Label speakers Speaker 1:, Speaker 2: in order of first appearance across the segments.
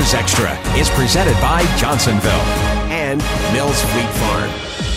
Speaker 1: Packers Extra is presented by Johnsonville and Mills Fleet Farm.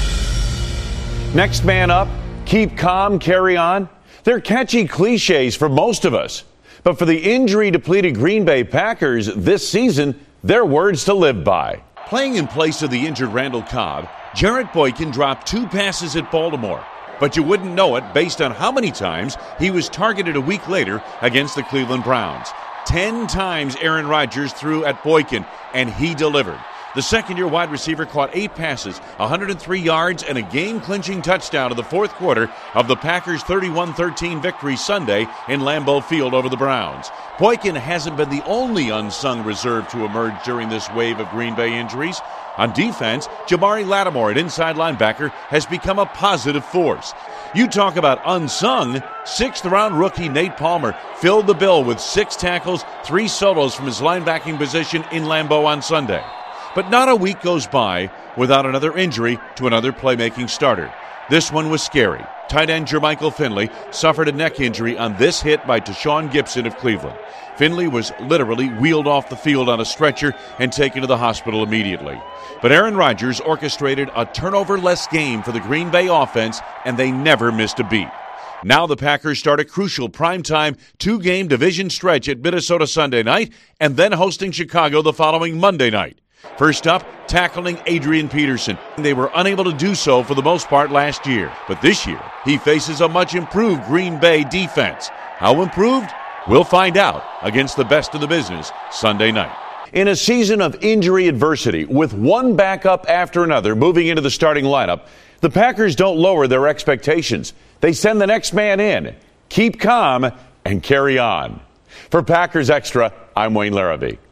Speaker 2: Next man up, keep calm, carry on. They're catchy cliches for most of us. But for the injury-depleted Green Bay Packers this season, they're words to live by. Playing in place of the injured Randall Cobb, Jarrett Boykin dropped 2 passes at Baltimore. But you wouldn't know it based on how many times he was targeted a week later against the Cleveland Browns. 10 times Aaron Rodgers threw at Boykin, and he delivered. The second-year wide receiver caught 8 passes, 103 yards, and a game-clinching touchdown in the fourth quarter of the Packers' 31-13 victory Sunday in Lambeau Field over the Browns. Boykin hasn't been the only unsung reserve to emerge during this wave of Green Bay injuries. On defense, Jabari Lattimore, an inside linebacker, has become a positive force. You talk about unsung, 6th-round rookie Nate Palmer filled the bill with 6 tackles, 3 solos from his linebacking position in Lambeau on Sunday. But not a week goes by without another injury to another playmaking starter. This one was scary. Tight end Jermichael Finley suffered a neck injury on this hit by Tashawn Gibson of Cleveland. Finley was literally wheeled off the field on a stretcher and taken to the hospital immediately. But Aaron Rodgers orchestrated a turnover-less game for the Green Bay offense, and they never missed a beat. Now the Packers start a crucial primetime 2-game division stretch at Minnesota Sunday night and then hosting Chicago the following Monday night. First up, tackling Adrian Peterson. They were unable to do so for the most part last year. But this year, he faces a much improved Green Bay defense. How improved? We'll find out against the best of the business Sunday night. In a season of injury adversity, with one backup after another moving into the starting lineup, the Packers don't lower their expectations. They send the next man in. Keep calm and carry on. For Packers Extra, I'm Wayne Larrabee.